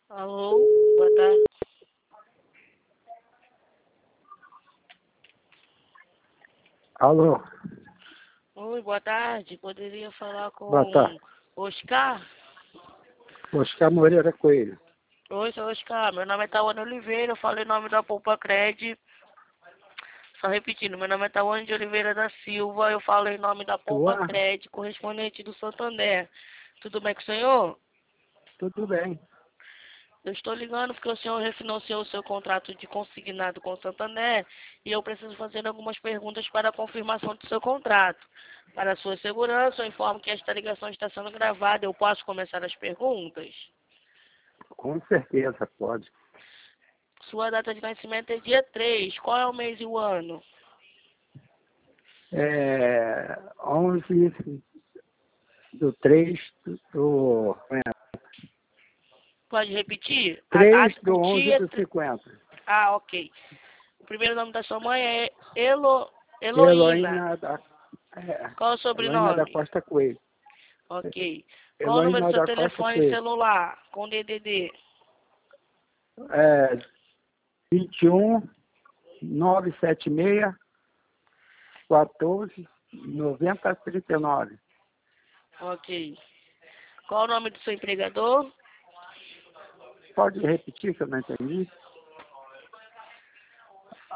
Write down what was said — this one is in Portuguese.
Alô, boa tarde. Alô, Oi, boa tarde. Poderia falar boa com tarde. Oscar? Oscar Moreira Coelho. Oi, sou Oscar. Meu nome é Tawane Oliveira. Eu falei o nome da Poupa Cred. Só repetindo, meu nome é Tawane de Oliveira da Silva. Eu falei em nome da Poupa Tua? Cred, correspondente do Santander. Tudo bem com o senhor? Tudo bem. Eu estou ligando porque o senhor refinanciou o seu contrato de consignado com o Santander e eu preciso fazer algumas perguntas para a confirmação do seu contrato. Para a sua segurança, eu informo que esta ligação está sendo gravada. Eu posso começar as perguntas? Com certeza pode. Sua data de nascimento é dia 3. Qual é o mês e o ano? 11 do 3 do... Pode repetir? A 3 data, do o 11 dia... do 50. Ah, ok. O primeiro nome da sua mãe é Heloína. Heloína da, Qual é o Heloína da sobrenome? Costa Coelho. Ok. Qual é o número do Heloína seu da Costa telefone Coelho. celular com DDD? 21 976 14 90 39. Ok. Qual o nome do seu empregador? Pode repetir que eu não entendi?